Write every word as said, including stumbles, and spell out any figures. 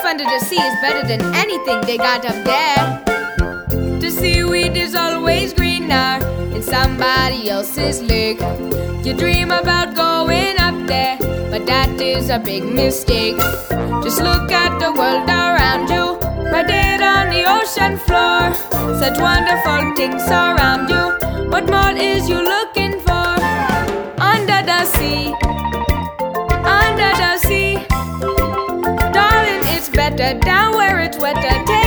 under the sea is better than anything they got up there. The seaweed is always greener in somebody else's lake. You dream about going up there, but that is a big mistake. Just look at the world around you, right there on the ocean floor. Such wonderful things around you. What more is you looking for? Under the sea, under the sea. Darling, it's better down where it's wetter.